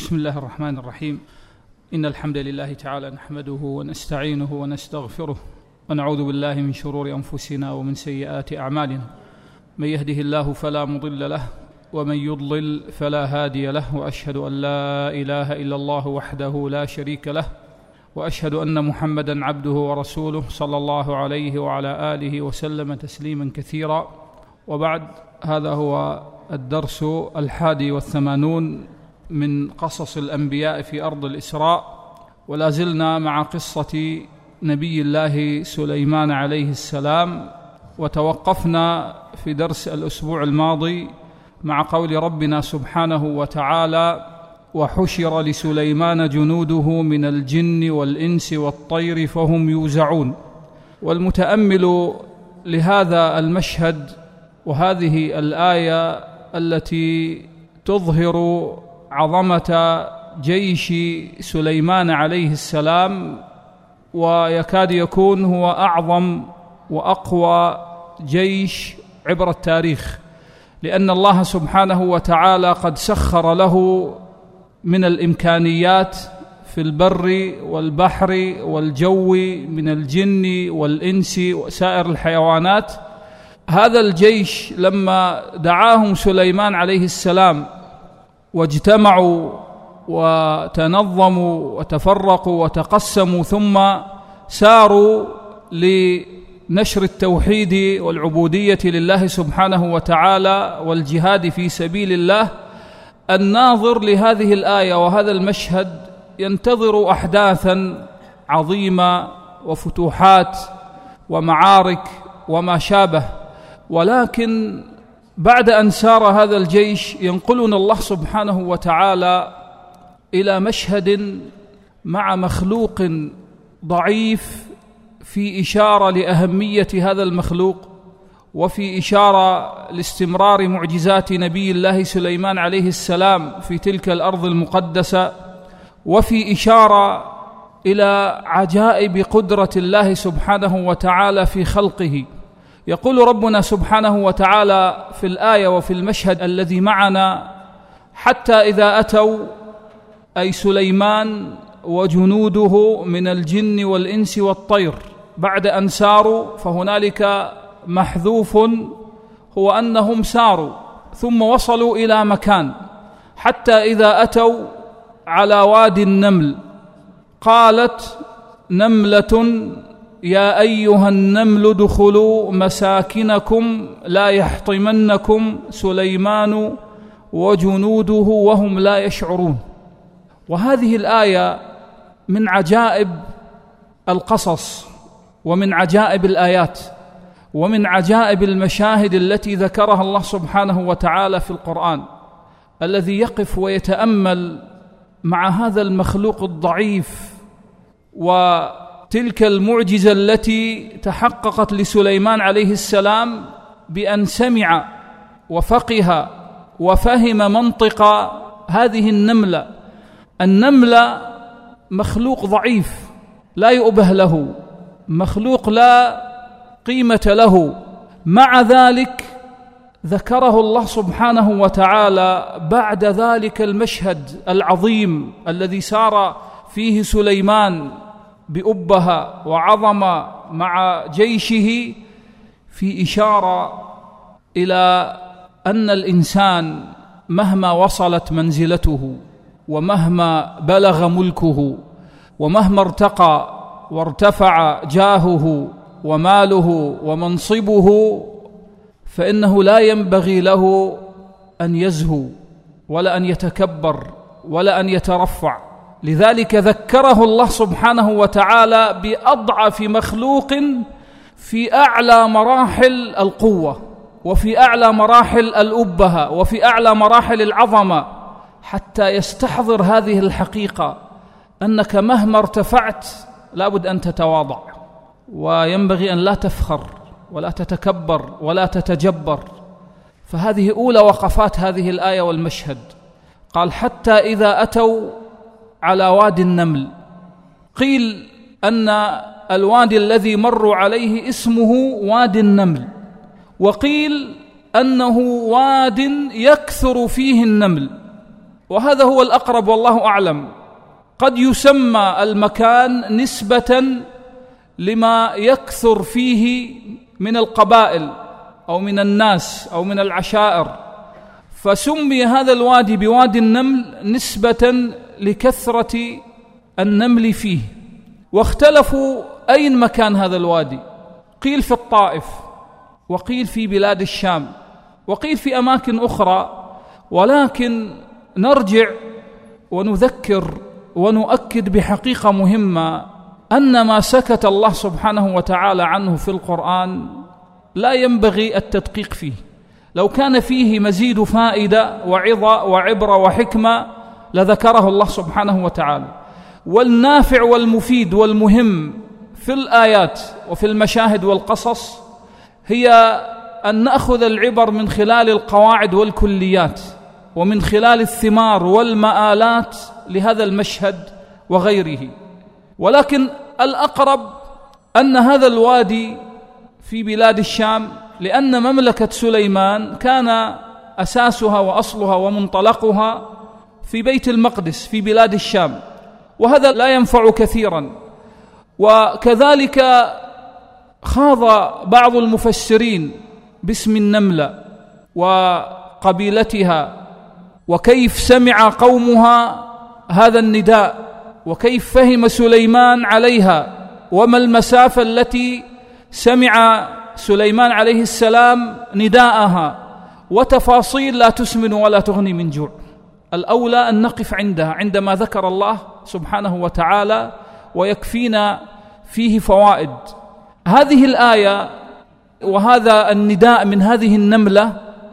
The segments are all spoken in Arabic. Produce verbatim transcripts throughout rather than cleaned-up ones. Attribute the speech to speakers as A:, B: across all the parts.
A: بسم الله الرحمن الرحيم. إن الحمد لله تعالى نحمده ونستعينه ونستغفره ونعوذ بالله من شرور أنفسنا ومن سيئات أعمالنا. من يهده الله فلا مضل له ومن يضلل فلا هادي له، وأشهد أن لا إله إلا الله وحده لا شريك له، وأشهد أن محمدًا عبده ورسوله صلى الله عليه وعلى آله وسلم تسليمًا كثيرا. وبعد، هذا هو الدرس الحادي والثمانون من قصص الأنبياء في أرض الإسراء، ولا زلنا مع قصة نبي الله سليمان عليه السلام، وتوقفنا في درس الأسبوع الماضي مع قول ربنا سبحانه وتعالى: وحشر لسليمان جنوده من الجن والإنس والطير فهم يوزعون. والمتأمل لهذا المشهد وهذه الآية التي تظهر عظمة جيش سليمان عليه السلام، ويكاد يكون هو أعظم وأقوى جيش عبر التاريخ، لأن الله سبحانه وتعالى قد سخر له من الإمكانيات في البر والبحر والجو من الجن والإنس وسائر الحيوانات. هذا الجيش لما دعاهم سليمان عليه السلام واجتمعوا وتنظموا وتفرقوا وتقسموا ثم ساروا لنشر التوحيد والعبودية لله سبحانه وتعالى والجهاد في سبيل الله، الناظر لهذه الآية وهذا المشهد ينتظر أحداثا عظيمة وفتوحات ومعارك وما شابه، ولكن بعد أن سار هذا الجيش ينقلنا الله سبحانه وتعالى إلى مشهد مع مخلوق ضعيف، في إشارة لأهمية هذا المخلوق، وفي إشارة لاستمرار معجزات نبي الله سليمان عليه السلام في تلك الأرض المقدسة، وفي إشارة إلى عجائب قدرة الله سبحانه وتعالى في خلقه. يقول ربنا سبحانه وتعالى في الآية وفي المشهد الذي معنا: حتى إذا أتوا، أي سليمان وجنوده من الجن والإنس والطير، بعد أن ساروا، فهنالك محذوف هو أنهم ساروا ثم وصلوا إلى مكان، حتى إذا أتوا على وادي النمل، قالت نملة يا أيها النمل ادخلوا مساكنكم لا يحطمنكم سليمان وجنوده وهم لا يشعرون. وهذه الآية من عجائب القصص ومن عجائب الآيات ومن عجائب المشاهد التي ذكرها الله سبحانه وتعالى في القرآن، الذي يقف ويتأمل مع هذا المخلوق الضعيف وتلك المعجزة التي تحققت لسليمان عليه السلام بأن سمع وفقه وفهم منطق هذه النملة. النملة مخلوق ضعيف لا يؤبه له، مخلوق لا قيمة له، مع ذلك ذكره الله سبحانه وتعالى بعد ذلك المشهد العظيم الذي سار فيه سليمان بأبها وعظم مع جيشه، في إشارة إلى أن الإنسان مهما وصلت منزلته ومهما بلغ ملكه ومهما ارتقى وارتفع جاهه وماله ومنصبه، فإنه لا ينبغي له أن يزهو ولا أن يتكبر ولا أن يترفع. لذلك ذكره الله سبحانه وتعالى بأضعف مخلوق في أعلى مراحل القوة وفي أعلى مراحل الأبهة وفي أعلى مراحل العظمة، حتى يستحضر هذه الحقيقة، أنك مهما ارتفعت لابد أن تتواضع، وينبغي أن لا تفخر ولا تتكبر ولا تتجبر. فهذه أولى وقفات هذه الآية والمشهد. قال حتى إذا أتوا على وادي النمل. قيل أن الوادي الذي مروا عليه اسمه وادي النمل، وقيل أنه واد يكثر فيه النمل، وهذا هو الأقرب والله أعلم. قد يسمى المكان نسبة لما يكثر فيه من القبائل أو من الناس أو من العشائر، فسمي هذا الوادي بوادي النمل نسبة لكثرة النمل فيه. واختلفوا أين مكان هذا الوادي، قيل في الطائف، وقيل في بلاد الشام، وقيل في أماكن أخرى. ولكن نرجع ونذكر ونؤكد بحقيقة مهمة، أن ما سكت الله سبحانه وتعالى عنه في القرآن لا ينبغي التدقيق فيه. لو كان فيه مزيد فائدة وعظة وعبرة وحكمة لذكره الله سبحانه وتعالى. والنافع والمفيد والمهم في الآيات وفي المشاهد والقصص هي أن نأخذ العبر من خلال القواعد والكليات، ومن خلال الثمار والمآلات لهذا المشهد وغيره. ولكن الأقرب أن هذا الوادي في بلاد الشام، لأن مملكة سليمان كان أساسها وأصلها ومنطلقها في بيت المقدس في بلاد الشام، وهذا لا ينفع كثيرا. وكذلك خاض بعض المفسرين باسم النملة وقبيلتها، وكيف سمع قومها هذا النداء، وكيف فهم سليمان عليها، وما المسافة التي سمع سليمان عليه السلام نداءها، وتفاصيل لا تسمن ولا تغني من جوع. الأولى أن نقف عندها عندما ذكر الله سبحانه وتعالى، ويكفينا فيه فوائد. هذه الآية وهذا النداء من هذه النملة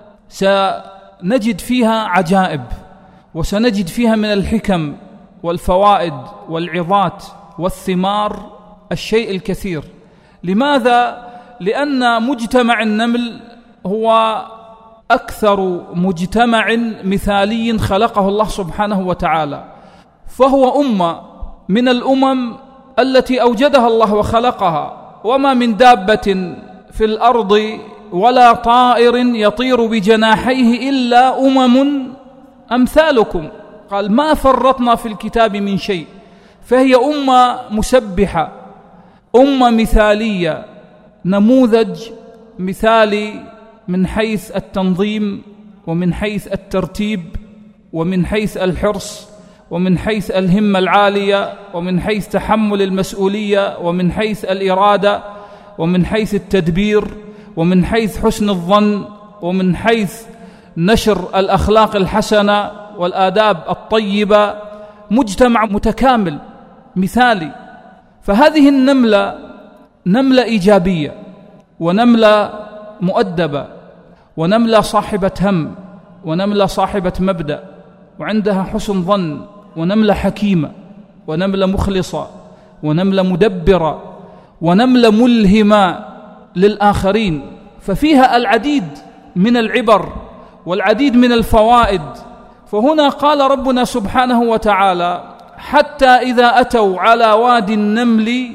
A: سنجد فيها عجائب، وسنجد فيها من الحكم والفوائد والعظات والثمار الشيء الكثير. لماذا؟ لأن مجتمع النمل هو أكثر مجتمع مثالي خلقه الله سبحانه وتعالى، فهو أمة من الأمم التي أوجدها الله وخلقها. وما من دابة في الأرض ولا طائر يطير بجناحيه إلا أمم أمثالكم، قال ما فرطنا في الكتاب من شيء. فهي أمة مسبحة، أمة مثالية، نموذج مثالي من حيث التنظيم، ومن حيث الترتيب، ومن حيث الحرص، ومن حيث الهمة العالية، ومن حيث تحمل المسؤولية، ومن حيث الإرادة، ومن حيث التدبير، ومن حيث حسن الظن، ومن حيث نشر الأخلاق الحسنة والآداب الطيبة. مجتمع متكامل مثالي. فهذه النملة نملة إيجابية، ونملة مؤدبة، ونملة صاحبة هم، ونملة صاحبة مبدأ، وعندها حسن ظن، ونملة حكيمة، ونملة مخلصة، ونملة مدبرة، ونملة ملهمة للآخرين. ففيها العديد من العبر والعديد من الفوائد. فهنا قال ربنا سبحانه وتعالى: حتى إذا أتوا على وادي النمل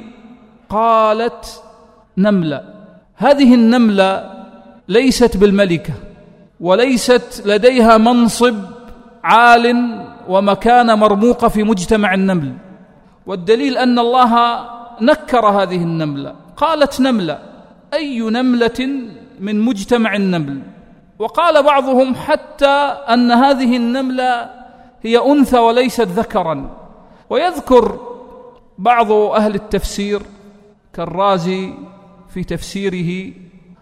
A: قالت نملة. هذه النملة ليست بالملكة، وليست لديها منصب عال ومكانة مرموقة في مجتمع النمل، والدليل أن الله نكر هذه النملة، قالت نملة، أي نملة من مجتمع النمل. وقال بعضهم حتى أن هذه النملة هي أنثى وليست ذكرا. ويذكر بعض أهل التفسير كالرازي في تفسيره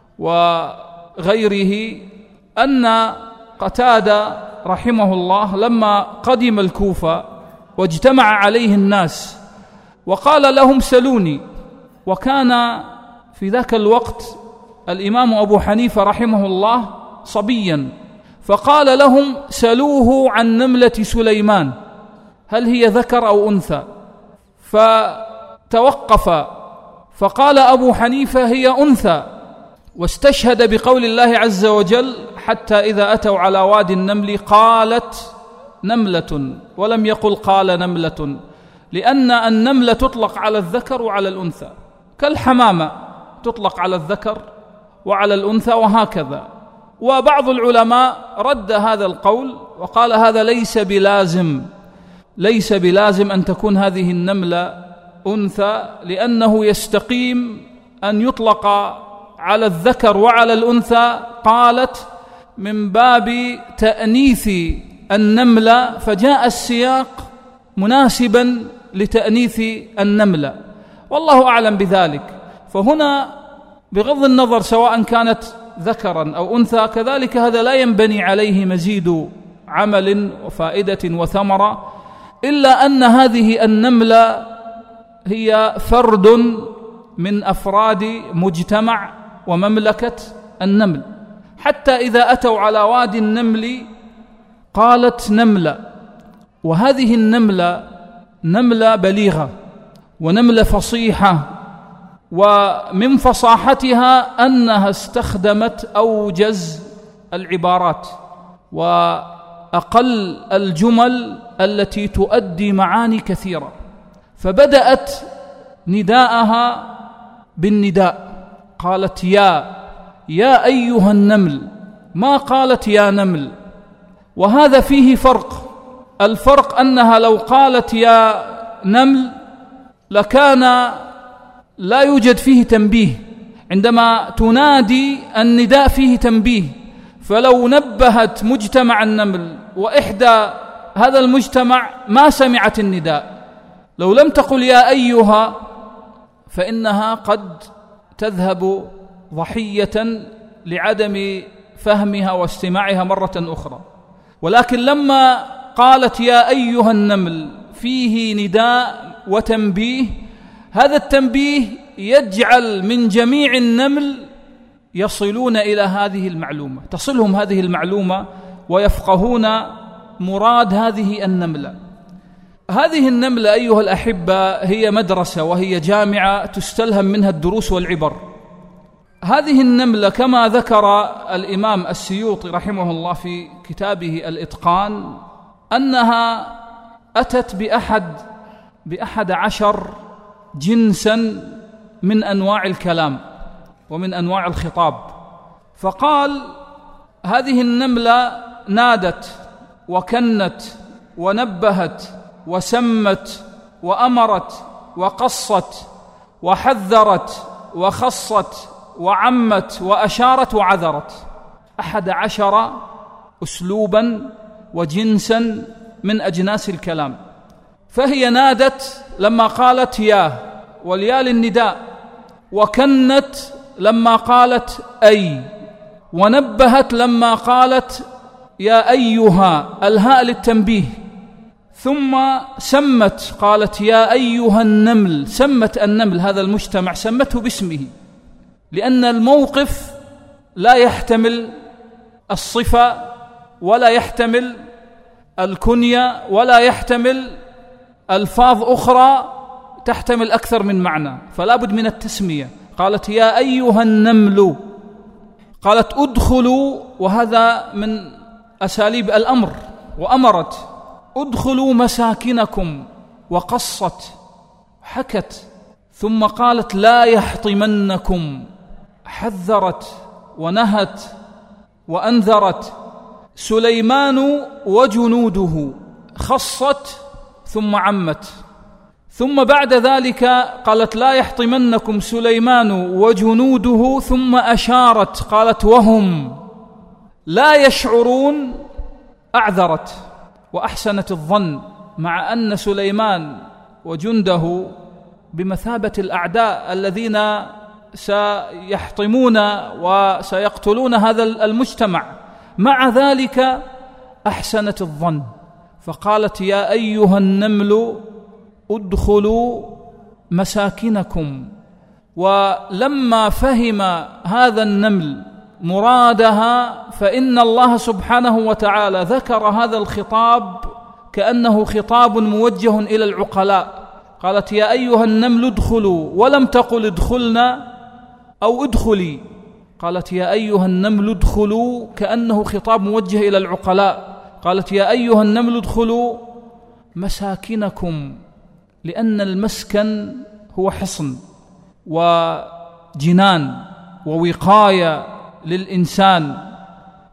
A: وغيره أن قتادة رحمه الله لما قدم الكوفة واجتمع عليه الناس وقال لهم: سلوني. وكان في ذاك الوقت الإمام أبو حنيفة رحمه الله صبيا، فقال لهم: سلوه عن نملة سليمان، هل هي ذكر أو أنثى؟ فتوقف، فقال أبو حنيفة: هي أنثى، واستشهد بقول الله عز وجل: حتى إذا أتوا على وادي النمل قالت نملة، ولم يقل قال نملة، لأن النملة تطلق على الذكر وعلى الأنثى، كالحمامة تطلق على الذكر وعلى الأنثى وهكذا. وبعض العلماء رد هذا القول وقال هذا ليس بلازم ليس بلازم أن تكون هذه النملة أنثى، لأنه يستقيم أن يطلق على الذكر وعلى الأنثى. قالت من باب تأنيث النملة، فجاء السياق مناسبا لتأنيث النملة، والله أعلم بذلك. فهنا بغض النظر سواء كانت ذكرا أو أنثى، كذلك هذا لا ينبني عليه مزيد عمل وفائدة وثمرة، إلا أن هذه النملة هي فرد من أفراد مجتمع ومملكة النمل. حتى إذا أتوا على وادي النمل قالت نملة، وهذه النملة نملة بليغة ونملة فصيحة، ومن فصاحتها أنها استخدمت أوجز العبارات وأقل الجمل التي تؤدي معاني كثيرة. فبدأت نداءها بالنداء، قالت يا يا أيها النمل، ما قالت يا نمل. وهذا فيه فرق. الفرق أنها لو قالت يا نمل لكان لا يوجد فيه تنبيه، عندما تنادي النداء فيه تنبيه. فلو نبهت مجتمع النمل وإحدى هذا المجتمع ما سمعت النداء، لو لم تقل يا أيها فإنها قد تذهب ضحية لعدم فهمها واستماعها مرة أخرى. ولكن لما قالت يا أيها النمل فيه نداء وتنبيه، هذا التنبيه يجعل من جميع النمل يصلون إلى هذه المعلومة، تصلهم هذه المعلومة ويفقهون مراد هذه النملة. هذه النملة أيها الأحبة هي مدرسة وهي جامعة تستلهم منها الدروس والعبر. هذه النملة كما ذكر الإمام السيوطي رحمه الله في كتابه الإتقان أنها أتت بأحد بأحد عشر جنسا من أنواع الكلام ومن أنواع الخطاب. فقال هذه النملة نادت وكنت ونبهت وسمت وأمرت وقصت وحذرت وخصت وعمت وأشارت وعذرت، أحد عشر أسلوبا وجنسا من أجناس الكلام. فهي نادت لما قالت يا، واليا للنداء، وكنت لما قالت أي، ونبهت لما قالت يا أيها، الهاء للتنبيه، ثم سمت قالت يا أيها النمل، سمت النمل هذا المجتمع سمته باسمه، لأن الموقف لا يحتمل الصفة ولا يحتمل الكنية ولا يحتمل ألفاظ أخرى تحتمل أكثر من معنى، فلا بد من التسمية. قالت يا أيها النمل، قالت ادخلوا، وهذا من أساليب الأمر، وأمرت ادخلوا مساكنكم، وقصت حكت، ثم قالت لا يحطمنكم، حذرت ونهت وأنذرت. سليمان وجنوده، خصت ثم عمت. ثم بعد ذلك قالت لا يحطمنكم سليمان وجنوده، ثم أشارت قالت وهم لا يشعرون، أعذرت وأحسنت الظن، مع أن سليمان وجنده بمثابة الأعداء الذين سيحطمون وسيقتلون هذا المجتمع، مع ذلك أحسنت الظن، فقالت يا أيها النمل ادخلوا مساكنكم. ولما فهم هذا النمل مرادها، فإن الله سبحانه وتعالى ذكر هذا الخطاب كأنه خطاب موجه إلى العقلاء. قالت يا أيها النمل ادخلوا، ولم تقل ادخلنا أو ادخلي، قالت يا أيها النمل ادخلوا كأنه خطاب موجه إلى العقلاء. قالت يا أيها النمل ادخلوا مساكنكم، لأن المسكن هو حصن وجنان ووقاية للإنسان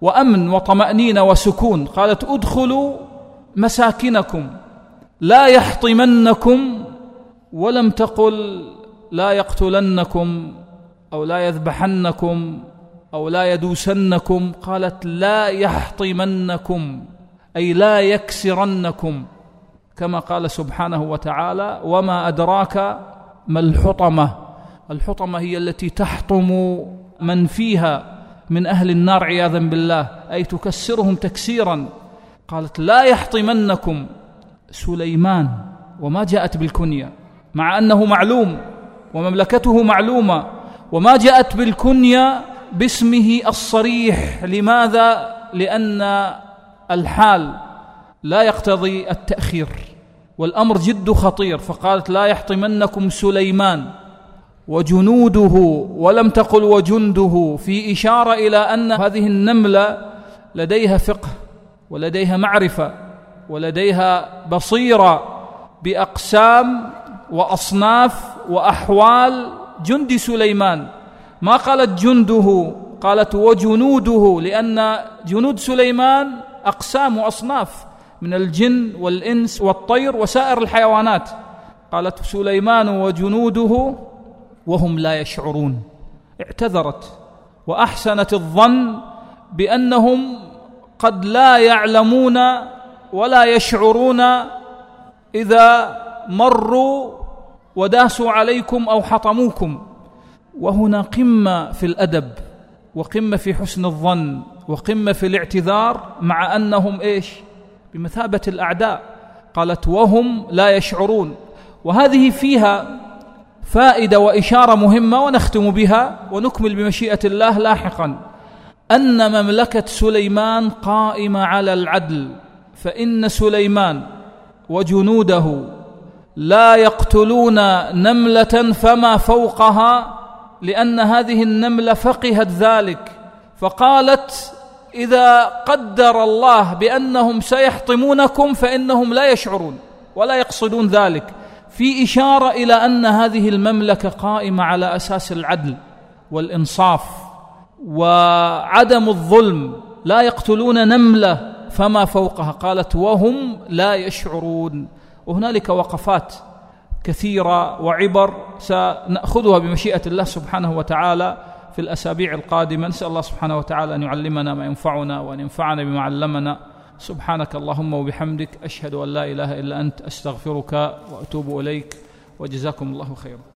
A: وأمن وطمأنينة وسكون. قالت ادخلوا مساكنكم لا يحطمنكم، ولم تقل لا يقتلنكم أو لا يذبحنكم أو لا يدوسنكم، قالت لا يحطمنكم أي لا يكسرنكم، كما قال سبحانه وتعالى وما أدراك ما الحطمة. الحطمة هي التي تحطم من فيها من أهل النار عياذا بالله، أي تكسرهم تكسيرا. قالت لا يحطمنكم سليمان، وما جاءت بالكنية مع أنه معلوم ومملكته معلومة، وما جاءت بالكنية باسمه الصريح. لماذا؟ لأن الحال لا يقتضي التأخير والأمر جد خطير. فقالت لا يحطمنكم سليمان وجنوده، ولم تقل وجنده، في إشارة إلى أن هذه النملة لديها فقه ولديها معرفة ولديها بصيرة بأقسام وأصناف وأحوال جند سليمان. ما قالت جنده، قالت وجنوده، لأن جنود سليمان أقسام وأصناف من الجن والإنس والطير وسائر الحيوانات. قالت سليمان وجنوده وهم لا يشعرون. اعتذرت وأحسنت الظن بأنهم قد لا يعلمون ولا يشعرون إذا مروا وداسوا عليكم أو حطموكم. وهنا قمة في الأدب وقمة في حسن الظن وقمة في الاعتذار، مع أنهم إيش؟ بمثابة الأعداء. قالت وهم لا يشعرون. وهذه فيها فائدة وإشارة مهمة ونختم بها ونكمل بمشيئة الله لاحقا، أن مملكة سليمان قائمة على العدل، فإن سليمان وجنوده لا يقتلون نملة فما فوقها، لأن هذه النملة فقهت ذلك، فقالت إذا قدر الله بأنهم سيحطمونكم فإنهم لا يشعرون ولا يقصدون ذلك، في إشارة إلى أن هذه المملكة قائمة على أساس العدل والإنصاف وعدم الظلم، لا يقتلون نملة فما فوقها. قالت وهم لا يشعرون. وهنالك وقفات كثيرة وعبر سنأخذها بمشيئة الله سبحانه وتعالى في الأسابيع القادمة. نسأل الله سبحانه وتعالى أن يعلمنا ما ينفعنا وأن ينفعنا بما علمنا. سبحانك اللهم وبحمدك، أشهد أن لا إله إلا أنت، أستغفرك وأتوب إليك، وجزاكم الله خيرا.